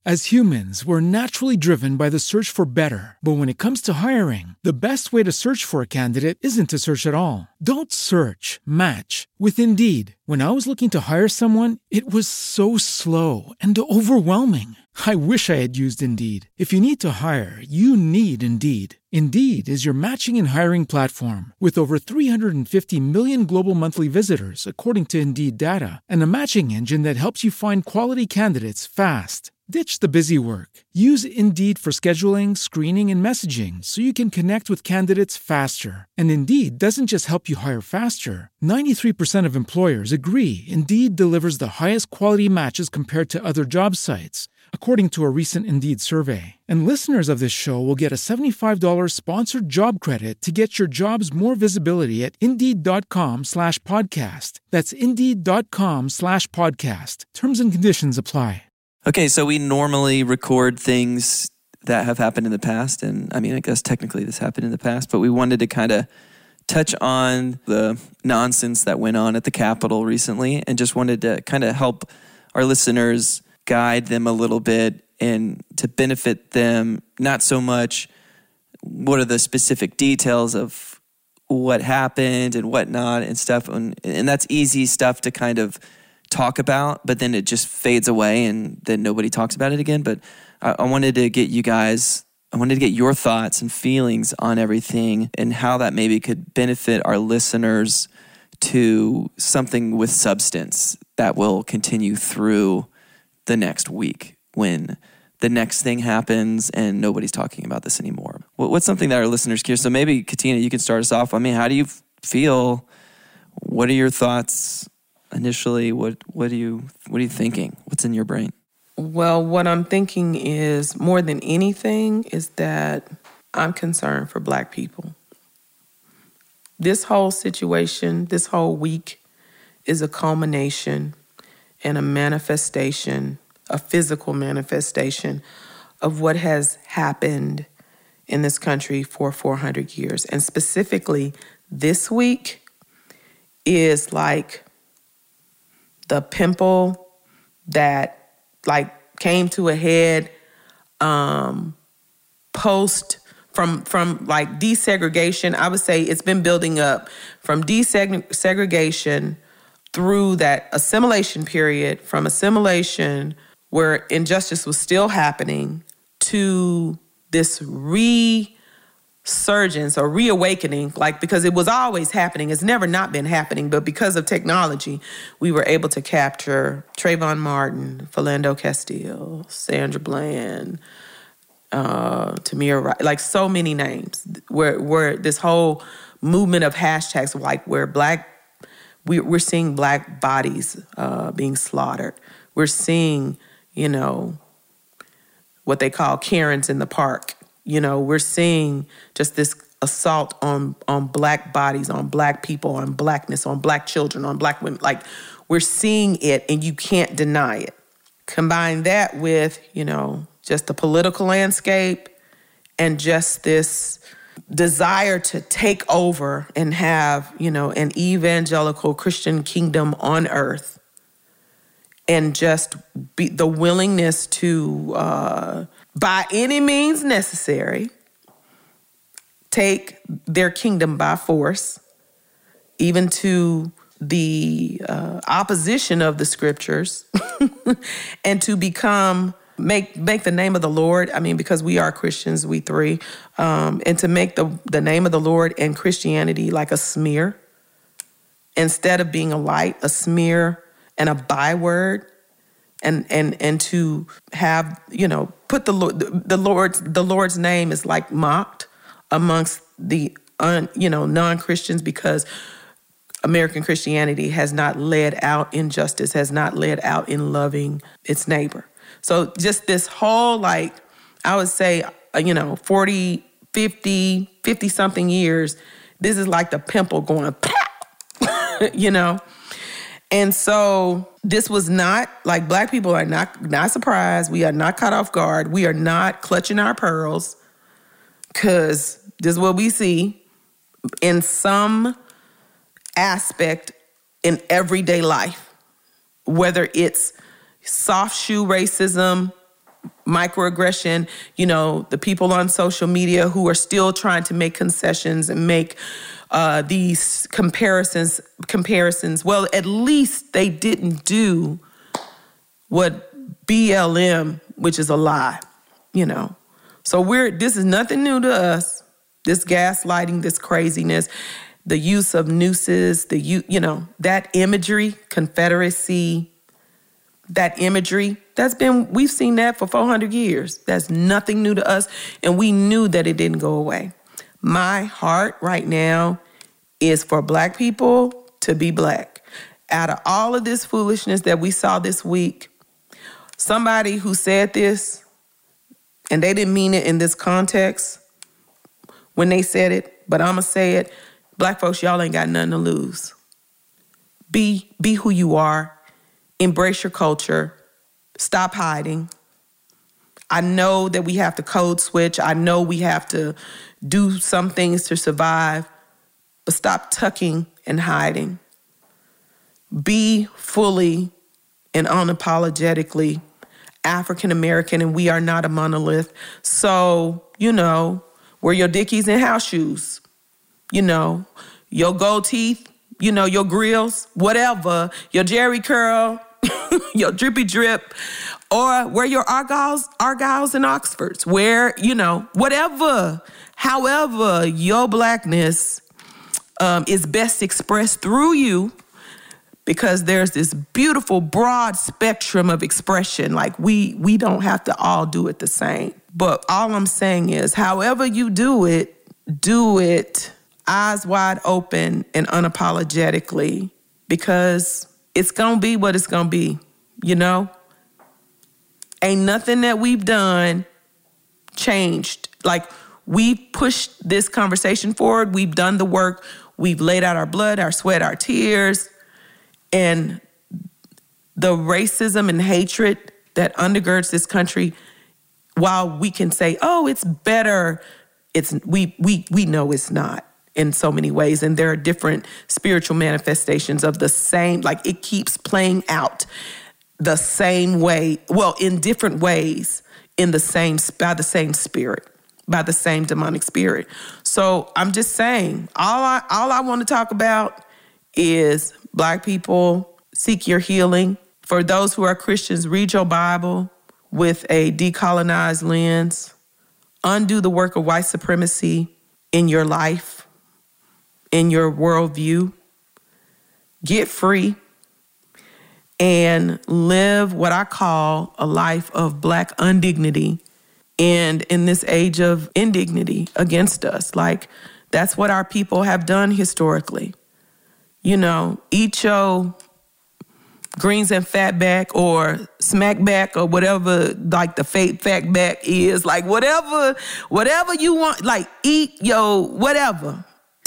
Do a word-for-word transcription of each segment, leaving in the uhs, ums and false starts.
As humans, we're naturally driven by the search for better. But when it comes to hiring, the best way to search for a candidate isn't to search at all. Don't search, match with Indeed. When I was looking to hire someone, it was so slow and overwhelming. I wish I had used Indeed. If you need to hire, you need Indeed. Indeed is your matching and hiring platform with over three hundred fifty million global monthly visitors, according to Indeed data, and a matching engine that helps you find quality candidates fast. Ditch the busy work. Use Indeed for scheduling, screening, and messaging so you can connect with candidates faster. And Indeed doesn't just help you hire faster. ninety-three percent of employers agree Indeed delivers the highest quality matches compared to other job sites, according to a recent Indeed survey. And listeners of this show will get a seventy-five dollars sponsored job credit to get your jobs more visibility at Indeed.com slash podcast. That's Indeed.com slash podcast. Terms and conditions apply. Okay, so we normally record things that have happened in the past. And I mean, I guess technically this happened in the past, but we wanted to kind of touch on the nonsense that went on at the Capitol recently and just wanted to kind of help our listeners guide them a little bit and to benefit them, not so much what are the specific details of what happened and whatnot and stuff. And, and that's easy stuff to kind of talk about, but then it just fades away and then nobody talks about it again. But I, I wanted to get you guys, I wanted to get your thoughts and feelings on everything and how that maybe could benefit our listeners to something with substance that will continue through the next week when the next thing happens and nobody's talking about this anymore. What's something that our listeners care? So maybe, Katina, you can start us off. I mean, how do you feel? What are your thoughts initially? What what are you what are you thinking? What's in your brain? Well, what I'm thinking is more than anything is that I'm concerned for Black people. This whole situation, this whole week is a culmination and a manifestation, a physical manifestation of what has happened in this country for four hundred years. And specifically, this week is like the pimple that like came to a head um, post from from like desegregation. I would say it's been building up from desegregation through that assimilation period, from assimilation where injustice was still happening to this resurgence or reawakening, like because it was always happening. It's never not been happening, but because of technology, we were able to capture Trayvon Martin, Philando Castile, Sandra Bland, uh, Tamir Rice, like so many names, where where this whole movement of hashtags, like where Black, we, we're seeing Black bodies uh, being slaughtered. We're seeing, you know, what they call Karens in the park. You know, we're seeing just this assault on, on Black bodies, on Black people, on Blackness, on Black children, on Black women. Like, we're seeing it and you can't deny it. Combine that with, you know, just the political landscape and just this desire to take over and have, you know, an evangelical Christian kingdom on earth. And just be the willingness to, uh, by any means necessary, take their kingdom by force, even to the uh, opposition of the scriptures, and to become, make make the name of the Lord, I mean, because we are Christians, we three, um, and to make the, the name of the Lord and Christianity like a smear, instead of being a light, a smear, and a byword, and and and to have, you know, put the Lord, the Lord's the Lord's name is like mocked amongst the un, you know non-Christians, because American Christianity has not led out in justice, has not led out in loving its neighbor. So just this whole, like, I would say, you know, forty, fifty, fifty-something years, this is like the pimple going, pow, you know? And so this was not, like, Black people are not, not surprised. We are not caught off guard. We are not clutching our pearls, because this is what we see in some aspect in everyday life, whether it's soft shoe racism, microaggression, you know, the people on social media who are still trying to make concessions and make uh, these comparisons, comparisons. Well, at least they didn't do what B L M, which is a lie, you know. So we're, this is nothing new to us. This gaslighting, this craziness, the use of nooses, the, you, you know, that imagery, Confederacy, that imagery, that's been, we've seen that for four hundred years. That's nothing new to us, and we knew that it didn't go away. My heart right now is for Black people to be Black. Out of all of this foolishness that we saw this week, somebody who said this, and they didn't mean it in this context when they said it, but I'm going to say it, Black folks, y'all ain't got nothing to lose. Be, be who you are. Embrace your culture. Stop hiding. I know that we have to code switch. I know we have to do some things to survive, but stop tucking and hiding. Be fully and unapologetically African American, and we are not a monolith. So, you know, wear your Dickies and house shoes. You know, your gold teeth, you know, your grills, whatever, your Jerry curl, your drippy drip, or wear your Argyles, Argyles and Oxfords. Wear, you know, whatever, however your Blackness um, is best expressed through you, because there's this beautiful broad spectrum of expression. Like we we don't have to all do it the same. But all I'm saying is, however you do it, do it eyes wide open and unapologetically, because it's going to be what it's going to be, you know? Ain't nothing that we've done changed. Like, we've pushed this conversation forward. We've done the work. We've laid out our blood, our sweat, our tears. And the racism and hatred that undergirds this country, while we can say, oh, it's better, it's we we we know it's not in so many ways. And there are different spiritual manifestations of the same, like it keeps playing out the same way, well, in different ways, in the same, by the same spirit, by the same demonic spirit. So I'm just saying, all I all I want to talk about is Black people, seek your healing. For those who are Christians, read your Bible with a decolonized lens. Undo the work of white supremacy in your life, in your worldview. Get free and live what I call a life of Black undignity, and in this age of indignity against us. Like, that's what our people have done historically. You know, eat your greens and fatback or smackback or whatever, like the fake fatback is, like whatever, whatever you want, like eat your whatever.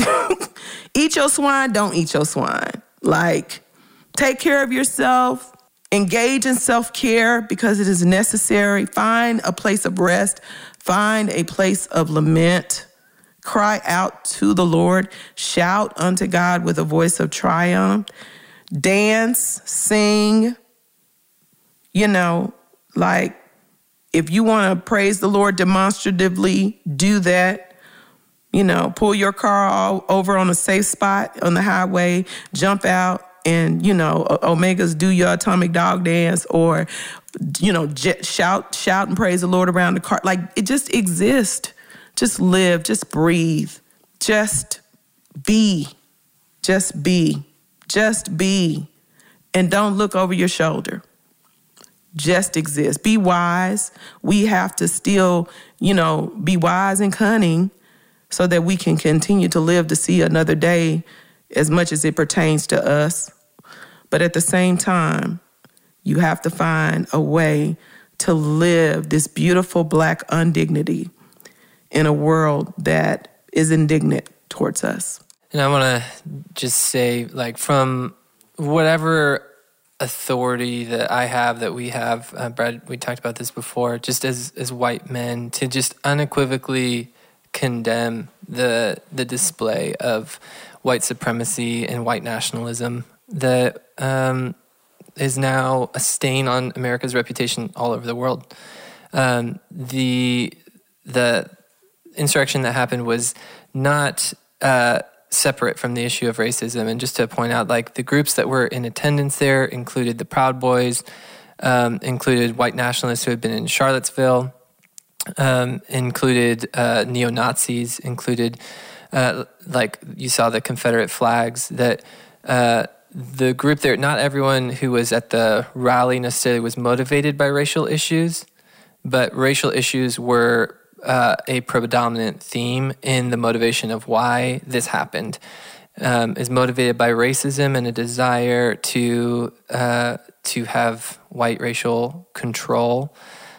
Eat your swine, don't eat your swine. Like, take care of yourself, engage in self-care because it is necessary. Find a place of rest, find a place of lament. Cry out to the Lord, shout unto God with a voice of triumph, dance, sing. You know, like, if you want to praise the Lord demonstratively, do that. You know, pull your car all over on a safe spot on the highway, jump out and, you know, Omegas, do your atomic dog dance, or, you know, j- shout, shout and praise the Lord around the car. Like, it just exists. Just live, just breathe, just be, just be, just be. And don't look over your shoulder. Just exist. Be wise. We have to still, you know, be wise and cunning so that we can continue to live to see another day as much as it pertains to us. But at the same time, you have to find a way to live this beautiful Black undignity in a world that is indignant towards us. And I want to just say, like, from whatever authority that I have, that we have, uh, Brad, we talked about this before, just as, as white men, to just unequivocally condemn the the display of white supremacy and white nationalism that um, is now a stain on America's reputation all over the world. um, the the insurrection that happened was not uh, separate from the issue of racism. And just to point out, like the groups that were in attendance there included the Proud Boys, um, included white nationalists who had been in Charlottesville, um, included uh, neo-Nazis, included uh, like you saw the Confederate flags. That uh, the group there, not everyone who was at the rally necessarily was motivated by racial issues, but racial issues were uh, a predominant theme in the motivation of why this happened. Um, is motivated by racism and a desire to uh, to have white racial control,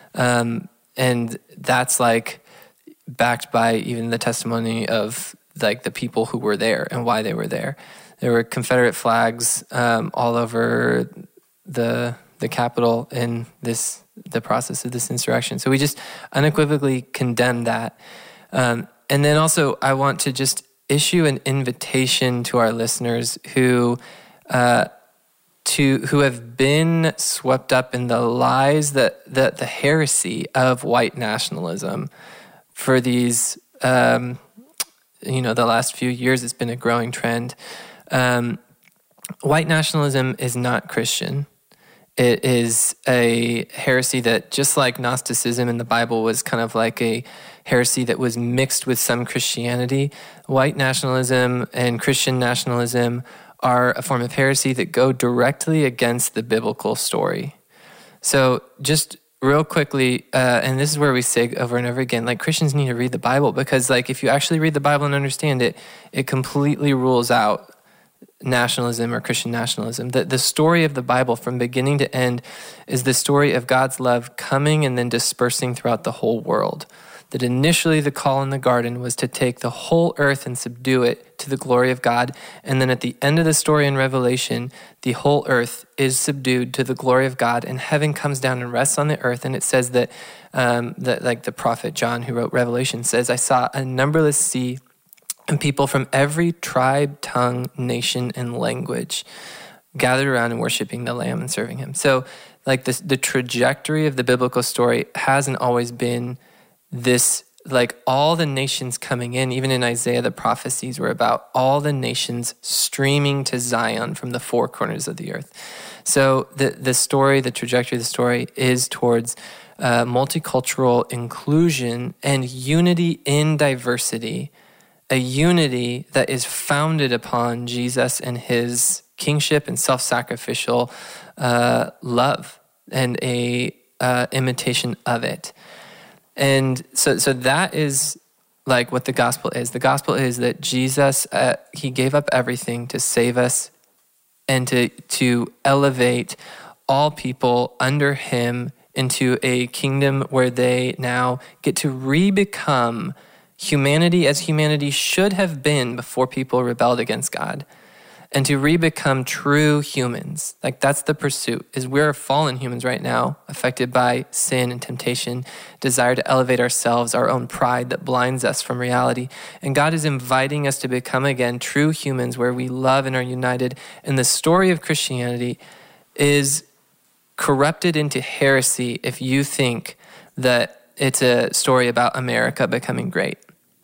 um, and that's like backed by even the testimony of like the people who were there and why they were there. There were Confederate flags um, all over the the Capitol in this the process of this insurrection. So we just unequivocally condemn that, um, and then also I want to just issue an invitation to our listeners who uh, to who have been swept up in the lies that, that the heresy of white nationalism for these um, you know the last few years. It's been a growing trend. Um, white nationalism is not Christian. It is a heresy that, just like Gnosticism in the Bible was kind of like a heresy that was mixed with some Christianity, white nationalism and Christian nationalism are a form of heresy that go directly against the biblical story. So just real quickly, uh, and this is where we say over and over again, like Christians need to read the Bible, because like if you actually read the Bible and understand it, it completely rules out nationalism or Christian nationalism. The, the story of the Bible from beginning to end is the story of God's love coming and then dispersing throughout the whole world. That initially the call in the garden was to take the whole earth and subdue it to the glory of God. And then at the end of the story in Revelation, the whole earth is subdued to the glory of God, and heaven comes down and rests on the earth. And it says that, um, that like the prophet John who wrote Revelation says, I saw a numberless sea and people from every tribe, tongue, nation, and language gathered around and worshiping the Lamb and serving him. So like this, the trajectory of the biblical story hasn't always been this, like all the nations coming in. Even in Isaiah, the prophecies were about all the nations streaming to Zion from the four corners of the earth. So the, the story, the trajectory of the story is towards uh, multicultural inclusion and unity in diversity, a unity that is founded upon Jesus and his kingship and self-sacrificial uh, love and a uh, imitation of it. And so so that is like what the gospel is. The gospel is that Jesus, uh, he gave up everything to save us and to to elevate all people under him into a kingdom where they now get to re-become humanity as humanity should have been before people rebelled against God, and to re-become true humans. Like that's the pursuit, is we're fallen humans right now, affected by sin and temptation, desire to elevate ourselves, our own pride that blinds us from reality. And God is inviting us to become again true humans where we love and are united. And the story of Christianity is corrupted into heresy if you think that it's a story about America becoming great.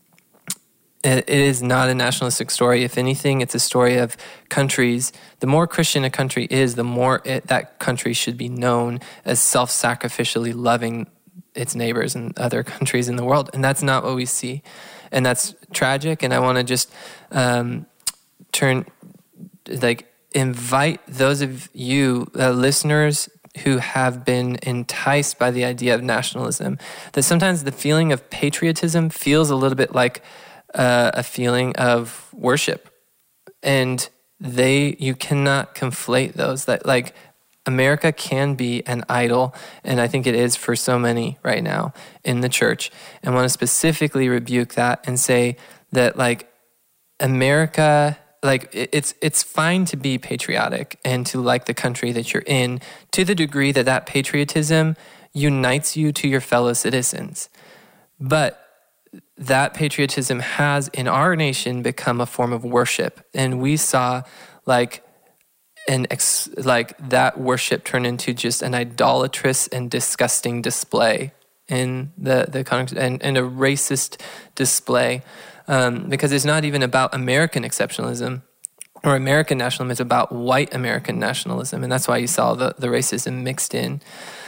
It is not a nationalistic story. If anything, it's a story of countries. The more Christian a country is, the more it, that country should be known as self-sacrificially loving its neighbors and other countries in the world. And that's not what we see. And that's tragic. And I want to just um, turn, like, invite those of you uh, listeners who have been enticed by the idea of nationalism, that sometimes the feeling of patriotism feels a little bit like Uh, a feeling of worship, and they you cannot conflate those. That like America can be an idol, and I think it is for so many right now in the church. And want to specifically rebuke that and say that like America, like it's it's fine to be patriotic and to like the country that you're in to the degree that that patriotism unites you to your fellow citizens, but that patriotism has in our nation become a form of worship. And we saw like an ex, like that worship turn into just an idolatrous and disgusting display in the the con- and, and a racist display, um, because it's not even about American exceptionalism or American nationalism. It's about white American nationalism, and that's why you saw the, the racism mixed in.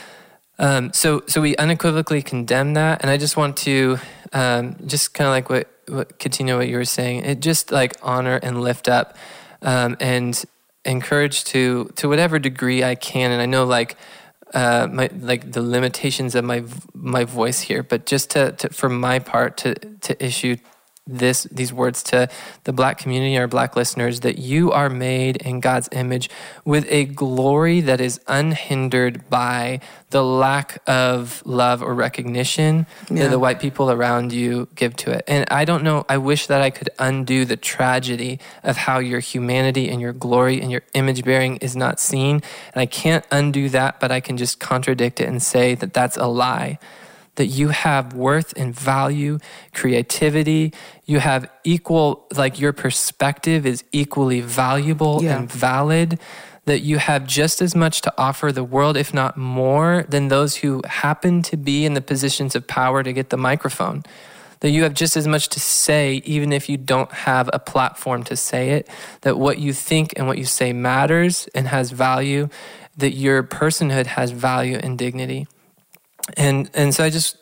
Um, so so we unequivocally condemn that, and I just want to um, just kind of like what, what continue what you were saying. It just like honor and lift up um, and encourage to to whatever degree I can. And I know like uh, my like the limitations of my my voice here, but just to, to for my part to to issue this these words to the Black community, our Black listeners, that you are made in God's image with a glory that is unhindered by the lack of love or recognition yeah. that the white people around you give to it. And I don't know, I wish that I could undo the tragedy of how your humanity and your glory and your image bearing is not seen. And I can't undo that, but I can just contradict it and say that that's a lie. That you have worth and value, creativity, you have equal, like your perspective is equally valuable yeah. and valid, that you have just as much to offer the world, if not more, than those who happen to be in the positions of power to get the microphone. That you have just as much to say, even if you don't have a platform to say it, that what you think and what you say matters and has value, that your personhood has value and dignity. And and so I just,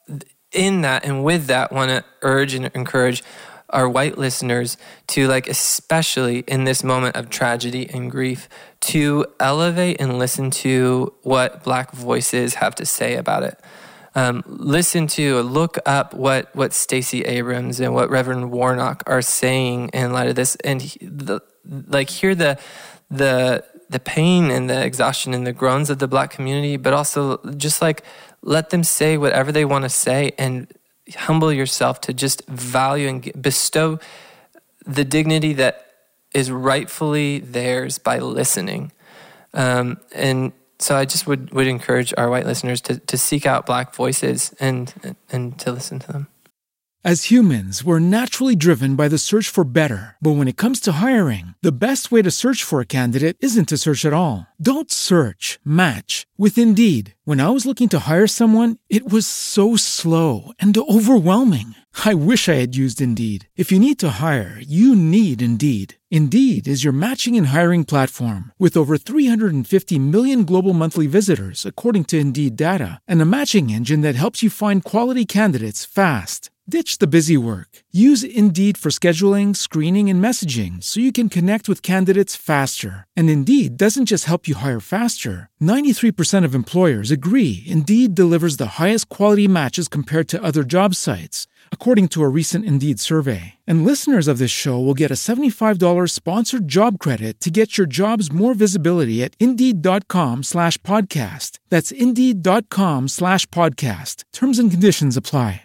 in that and with that, want to urge and encourage our white listeners to, like, especially in this moment of tragedy and grief, to elevate and listen to what Black voices have to say about it. Um, listen to, look up what, what Stacey Abrams and what Reverend Warnock are saying in light of this, and he, the, like hear the the the pain and the exhaustion and the groans of the Black community, but also just like let them say whatever they want to say, and humble yourself to just value and bestow the dignity that is rightfully theirs by listening. Um, and so I just would, would encourage our white listeners to, to seek out Black voices and, and to listen to them. As humans, we're naturally driven by the search for better. But when it comes to hiring, the best way to search for a candidate isn't to search at all. Don't search, match with Indeed. When I was looking to hire someone, it was so slow and overwhelming. I wish I had used Indeed. If you need to hire, you need Indeed. Indeed is your matching and hiring platform with over three hundred fifty million global monthly visitors, according to Indeed data, and a matching engine that helps you find quality candidates fast. Ditch the busy work. Use Indeed for scheduling, screening, and messaging so you can connect with candidates faster. And Indeed doesn't just help you hire faster. ninety-three percent of employers agree Indeed delivers the highest quality matches compared to other job sites, according to a recent Indeed survey. And listeners of this show will get a seventy-five dollars sponsored job credit to get your jobs more visibility at Indeed.com slash podcast. That's Indeed.com slash podcast. Terms and conditions apply.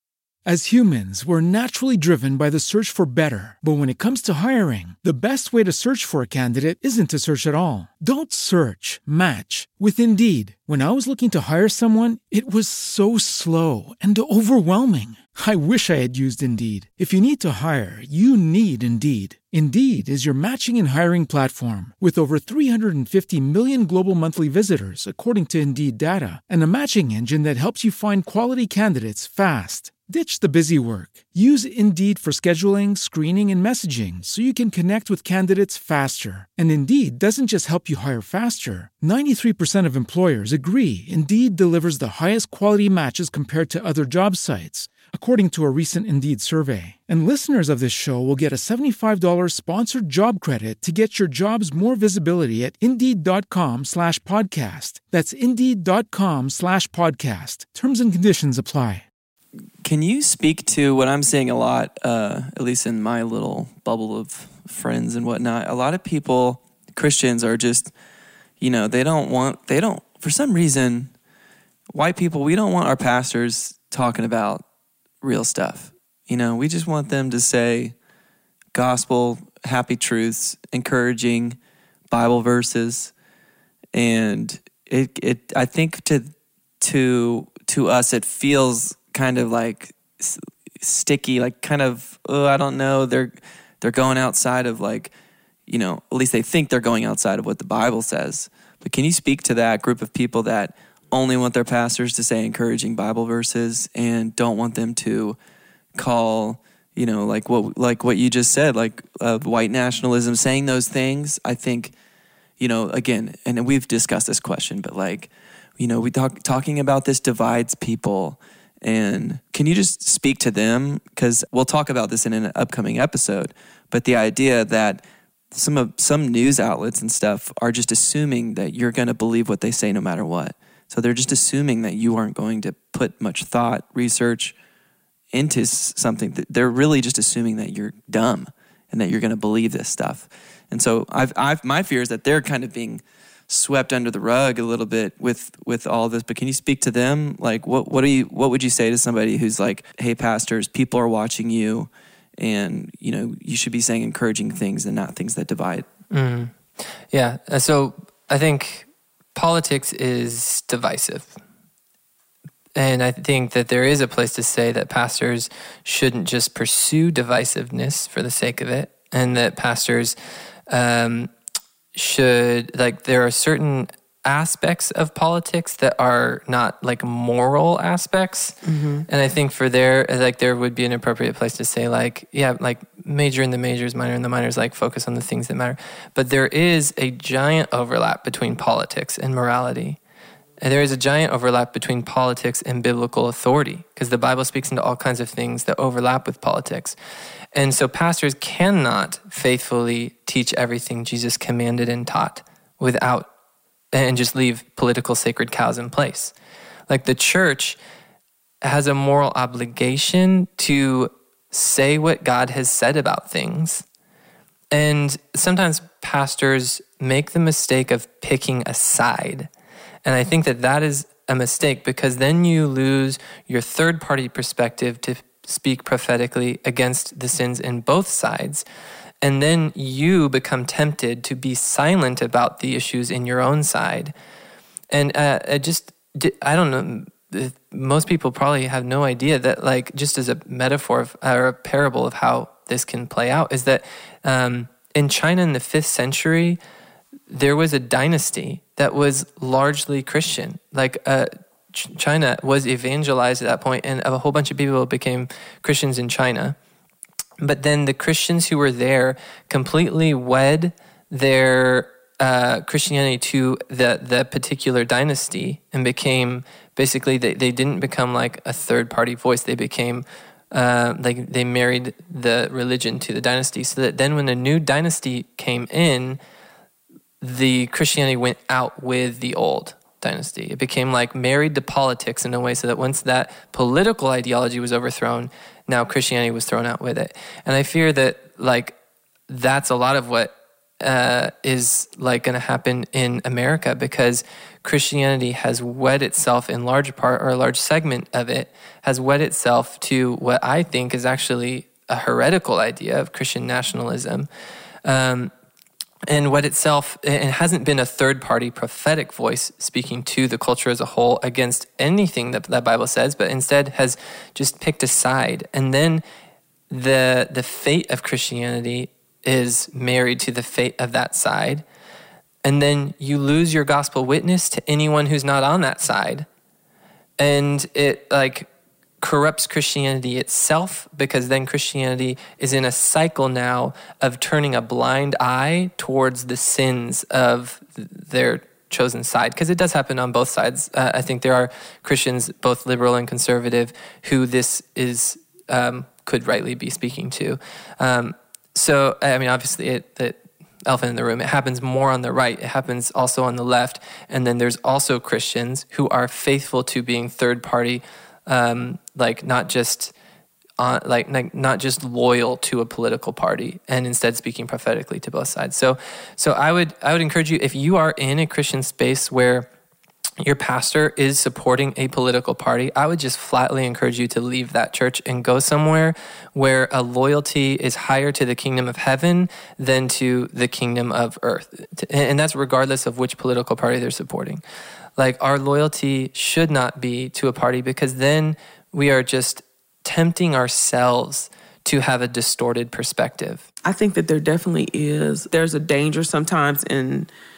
As humans, we're naturally driven by the search for better. But when it comes to hiring, the best way to search for a candidate isn't to search at all. Don't search, match with Indeed. When I was looking to hire someone, it was so slow and overwhelming. I wish I had used Indeed. If you need to hire, you need Indeed. Indeed is your matching and hiring platform with over three hundred fifty million global monthly visitors, according to Indeed data, and a matching engine that helps you find quality candidates fast. Ditch the busy work. Use Indeed for scheduling, screening, and messaging so you can connect with candidates faster. And Indeed doesn't just help you hire faster. ninety-three percent of employers agree Indeed delivers the highest quality matches compared to other job sites, according to a recent Indeed survey. And listeners of this show will get a seventy-five dollars sponsored job credit to get your jobs more visibility at Indeed.com slash podcast. That's Indeed.com slash podcast. Terms and conditions apply. Can you speak to what I'm seeing a lot, uh, at least in my little bubble of friends and whatnot? A lot of people, Christians, are just, you know, they don't want, they don't, for some reason, white people, we don't want our pastors talking about real stuff. You know, we just want them to say gospel, happy truths, encouraging Bible verses. And it, it, I think to, to, to us, it feels kind of like sticky, like kind of, oh, I don't know. They're, they're going outside of, like, you know, at least they think they're going outside of what the Bible says. But can you speak to that group of people that only want their pastors to say encouraging Bible verses and don't want them to call, you know, like what like what you just said, like uh, white nationalism, saying those things. I think, you know, again, and we've discussed this question, but like, you know, we talk talking about this divides people. And can you just speak to them? Because we'll talk about this in an upcoming episode. But the idea that some of some news outlets and stuff are just assuming that you're going to believe what they say no matter what. So they're just assuming that you aren't going to put much thought, research into something. They're really just assuming that you're dumb and that you're going to believe this stuff. And so I've, I've, my fear is that they're kind of being swept under the rug a little bit with, with all this. But can you speak to them? Like, what, what do you, what would you say to somebody who's like, hey, pastors, people are watching you, and, you know, you should be saying encouraging things and not things that divide? Mm. Yeah. So I think politics is divisive. And I think that there is a place to say that pastors shouldn't just pursue divisiveness for the sake of it, and that pastors um, should, like, there are certain aspects of politics that are not like moral aspects. Mm-hmm. And I think for there, like, there would be an appropriate place to say, like, yeah, like major in the majors, minor in the minors, like focus on the things that matter. But there is a giant overlap between politics and morality. And there is a giant overlap between politics and biblical authority, because the Bible speaks into all kinds of things that overlap with politics. And so pastors cannot faithfully teach everything Jesus commanded and taught without, and just leave political sacred cows in place. Like, the church has a moral obligation to say what God has said about things. And sometimes pastors make the mistake of picking a side. And I think that that is a mistake, because then you lose your third-party perspective to speak prophetically against the sins in both sides. And then you become tempted to be silent about the issues in your own side. And uh, I just, I don't know, most people probably have no idea that, like, just as a metaphor of, or a parable of how this can play out, is that um, in China in the fifth century, there was a dynasty that was largely Christian. Like, uh, Ch- China was evangelized at that point, and a whole bunch of people became Christians in China. But then the Christians who were there completely wed their uh, Christianity to the, the particular dynasty, and became, basically, they, they didn't become like a third-party voice. They became, uh, like, they married the religion to the dynasty, so that then when the new dynasty came in, the Christianity went out with the old dynasty. It became like married to politics in a way, so that once that political ideology was overthrown, now Christianity was thrown out with it. And I fear that, like, that's a lot of what uh, is like going to happen in America, because Christianity has wed itself in large part, or a large segment of it has wed itself to what I think is actually a heretical idea of Christian nationalism. Um, And what itself, it hasn't been a third-party prophetic voice speaking to the culture as a whole against anything that the Bible says, but instead has just picked a side. And then the the fate of Christianity is married to the fate of that side. And then you lose your gospel witness to anyone who's not on that side. And it, like, corrupts Christianity itself, because then Christianity is in a cycle now of turning a blind eye towards the sins of their chosen side. Because it does happen on both sides. Uh, I think there are Christians, both liberal and conservative, who this is um, could rightly be speaking to. Um, so, I mean, obviously, it, the elephant in the room, it happens more on the right. It happens also on the left. And then there's also Christians who are faithful to being third-party, Um, like not just on, like, like not just loyal to a political party, and instead speaking prophetically to both sides. So, so I would I would encourage you, if you are in a Christian space where your pastor is supporting a political party, I would just flatly encourage you to leave that church and go somewhere where a loyalty is higher to the kingdom of heaven than to the kingdom of earth, and that's regardless of which political party they're supporting. Like, our loyalty should not be to a party, because then we are just tempting ourselves to have a distorted perspective. I think that there definitely is. There's a danger sometimes in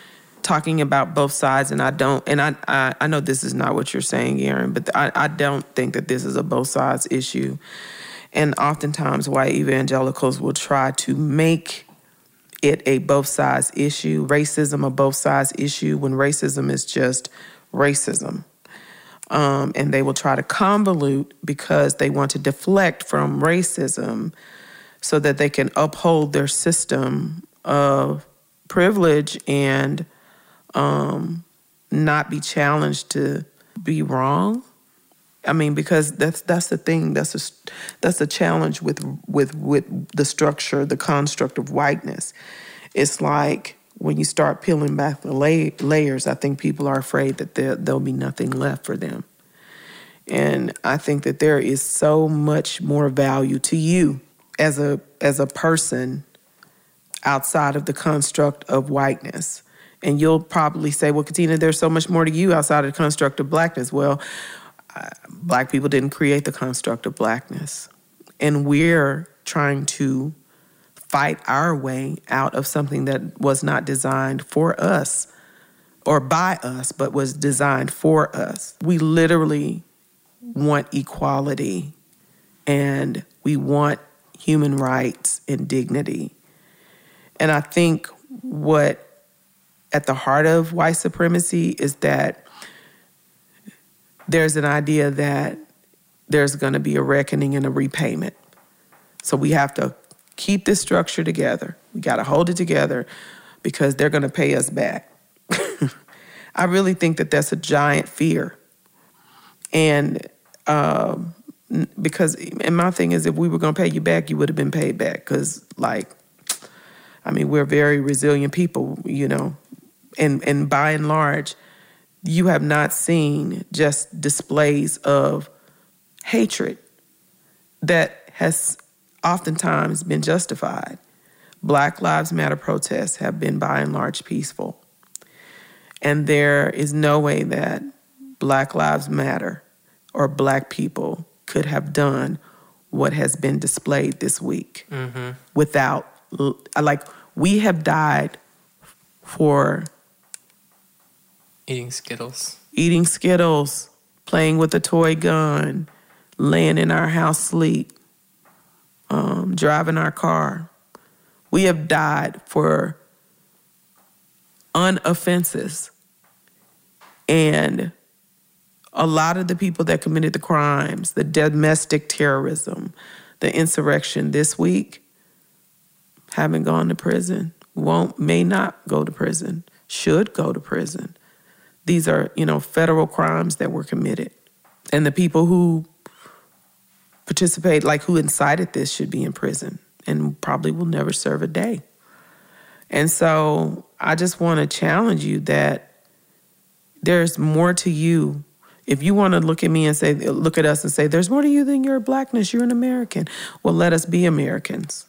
talking about both sides, and I don't, and I, I, I know this is not what you're saying, Aaron, but I, I don't think that this is a both sides issue. And oftentimes white evangelicals will try to make it a both sides issue, racism a both sides issue, when racism is just racism. Um, and they will try to convolute because they want to deflect from racism so that they can uphold their system of privilege and um, not be challenged to be wrong. I mean, because that's that's the thing. That's a that's a challenge with with with the structure, the construct of whiteness. It's like when you start peeling back the lay, layers, I think people are afraid that there there'll be nothing left for them. And I think that there is so much more value to you as a as a person outside of the construct of whiteness. And you'll probably say, well, Katina, there's so much more to you outside of the construct of blackness. Well, uh, black people didn't create the construct of blackness. And we're trying to fight our way out of something that was not designed for us or by us, but was designed for us. We literally want equality, and we want human rights and dignity. And I think what at the heart of white supremacy is that there's an idea that there's going to be a reckoning and a repayment. So we have to keep this structure together. We got to hold it together because they're going to pay us back. I really think that that's a giant fear. And um, because, and my thing is, if we were going to pay you back, you would have been paid back. Because, like, I mean, we're very resilient people, you know. And and by and large, you have not seen just displays of hatred that has oftentimes been justified. Black Lives Matter protests have been by and large peaceful. And there is no way that Black Lives Matter or Black people could have done what has been displayed this week mm-hmm. without, like, we have died for eating Skittles. Eating Skittles, playing with a toy gun, laying in our house sleep, um, driving our car. We have died for unoffenses. And a lot of the people that committed the crimes, the domestic terrorism, the insurrection this week, haven't gone to prison, won't, may not go to prison, should go to prison. These are, you know, federal crimes that were committed. And the people who participate, like who incited this, should be in prison and probably will never serve a day. And so I just want to challenge you that there's more to you. If you want to look at me and say, look at us and say, there's more to you than your blackness, you're an American. Well, let us be Americans.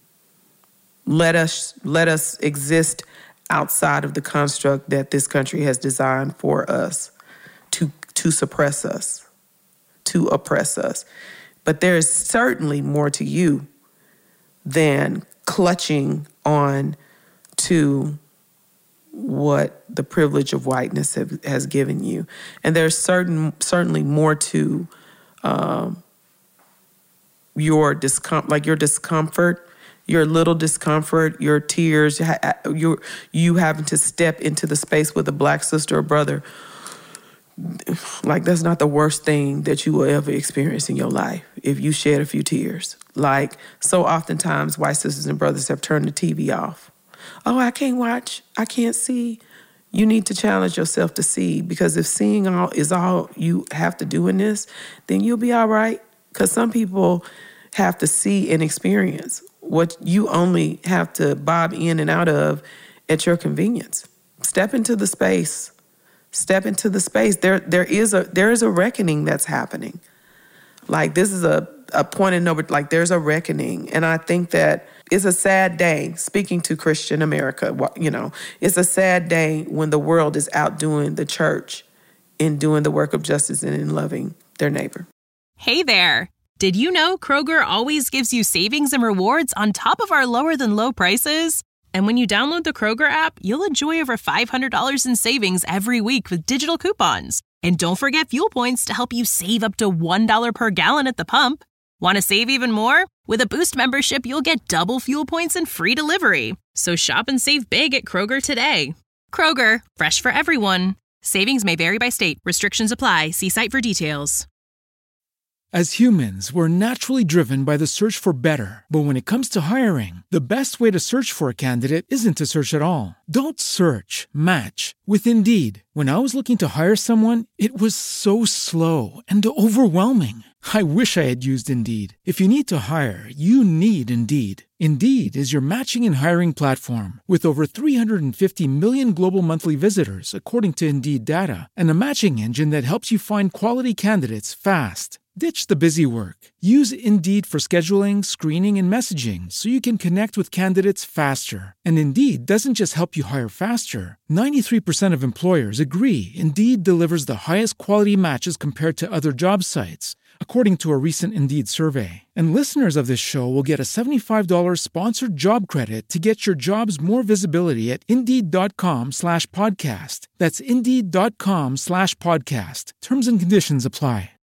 Let us let us exist outside of the construct that this country has designed for us to to suppress us, to oppress us. But there is certainly more to you than clutching on to what the privilege of whiteness have, has given you. And there's certain certainly more to um, your discom- like your discomfort, your little discomfort, your tears, you you having to step into the space with a black sister or brother. Like, that's not the worst thing that you will ever experience in your life if you shed a few tears. Like, so oftentimes white sisters and brothers have turned the T V off. Oh, I can't watch. I can't see. You need to challenge yourself to see, because if seeing all is all you have to do in this, then you'll be all right. Because some people have to see and experience what you only have to bob in and out of at your convenience. Step into the space. Step into the space. There, there is a there is a reckoning that's happening. Like, this is a, a point in no, like, there's a reckoning. And I think that it's a sad day, speaking to Christian America, you know, it's a sad day when the world is outdoing the church in doing the work of justice and in loving their neighbor. Hey there. Did you know Kroger always gives you savings and rewards on top of our lower than low prices? And when you download the Kroger app, you'll enjoy over five hundred dollars in savings every week with digital coupons. And don't forget fuel points to help you save up to one dollar per gallon at the pump. Want to save even more? With a Boost membership, you'll get double fuel points and free delivery. So shop and save big at Kroger today. Kroger, fresh for everyone. Savings may vary by state. Restrictions apply. See site for details. As humans, we're naturally driven by the search for better. But when it comes to hiring, the best way to search for a candidate isn't to search at all. Don't search, match with Indeed. When I was looking to hire someone, it was so slow and overwhelming. I wish I had used Indeed. If you need to hire, you need Indeed. Indeed is your matching and hiring platform with over three hundred fifty million global monthly visitors, according to Indeed data, and a matching engine that helps you find quality candidates fast. Ditch the busy work. Use Indeed for scheduling, screening, and messaging so you can connect with candidates faster. And Indeed doesn't just help you hire faster. ninety-three percent of employers agree Indeed delivers the highest quality matches compared to other job sites, according to a recent Indeed survey. And listeners of this show will get a seventy-five dollars sponsored job credit to get your jobs more visibility at Indeed.com slash podcast. That's Indeed.com slash podcast. Terms and conditions apply.